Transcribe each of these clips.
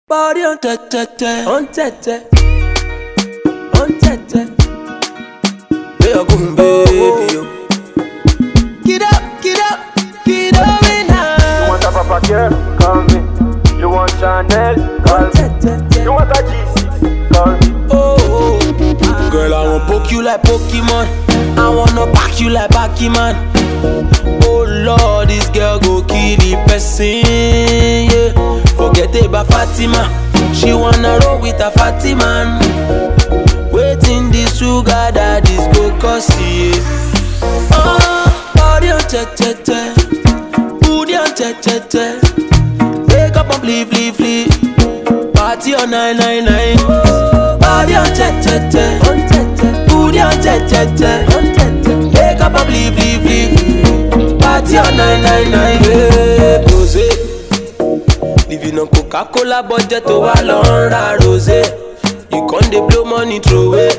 Body on tete, on tete, on tete. Where you going, baby? Yo. Get up, get up, get up in now. You want a Papa girl? Call me. You want Chanel? Call me. You want a G6? Call me. Oh, girl, I wanna poke you like Pokemon. I wanna pack you like Pac-Man. Oh Lord, this girl go kill the person, yeah. Forget about Fatima. She wanna roll with a fatty man. Waiting this sugar daddies go cause yeah. Oh, body on tete, booty on tete. Wake up and flee. Party on 999. Body on tete, booty on tete. Wake up and flee. Party on 999. Hey, rosé. Living on Coca-Cola budget to a long rosé. You can't dey blow money throw away.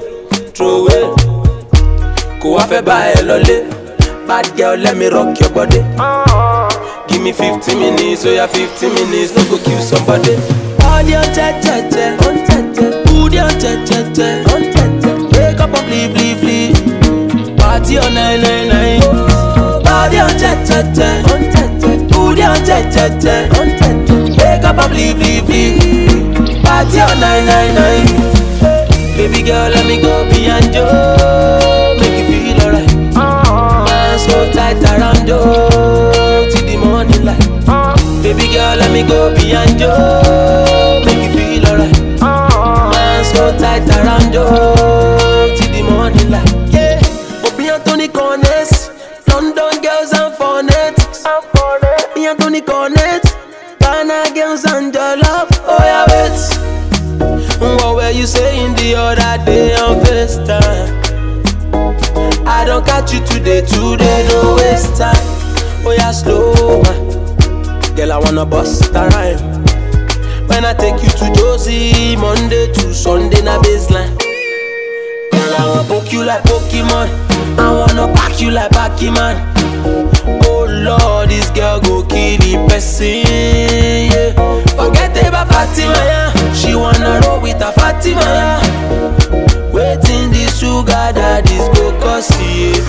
Go off a buy a lolly. Bad girl, let me rock your body. Give me 50 minutes, oh yeah, 50 minutes, no go kill somebody. Body on tete, booty on tete. Wake up and flee. Party on 999. Body on tete, booty on tete. Wake up and flee. Party on 999. Baby girl, let me go beyond you. Make you feel alright. Man so tight around you till the morning light. Baby girl, let me go beyond you. Make you feel alright. Man so tight around you till the morning light. Yeah, Obi Anthony Cornets, London girls and phonetics. Obi Anthony Cornets, Ghana girls and your love. Oh yeah, wait. What were you saying the other day on FaceTime? I don't catch you today, no waste time. Oh yeah, slow man. Girl, I wanna bust a rhyme. When I take you to Josie, Monday to Sunday na baseline. Girl, I wanna poke you like Pokemon. I wanna pack you like Pac-Man. Oh Lord, this girl go kill the person, yeah. Forget about Fatima, yeah. She wanna roll with a Fatima, yeah. Waiting this sugar daddies go cause yeah.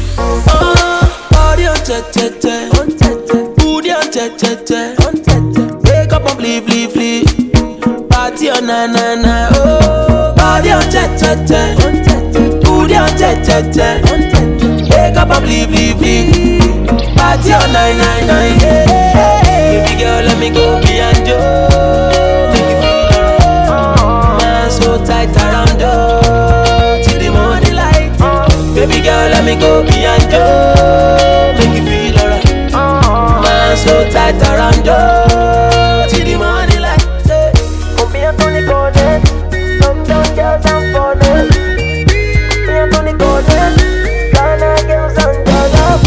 Oh, body on tete, booty on tete. Wake up and flee. Party on 999. Oh, body on tete, booty on tete. Wake up and flee. Party on 999. Baby girl, let me go beyond you. Make you feel alright. Man so tight around you till the morning light. Baby girl, let me go beyond you. Make you feel alright. Man so tight around you till the morning light. Obi Anthony Cornets, London girls and phonetics. Obi Anthony Cornets, Ghana girls and your love.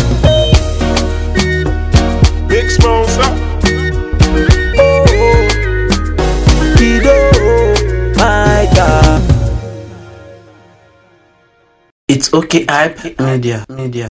Big sponsor. Oh, Kido, my God. It's okay, hype media.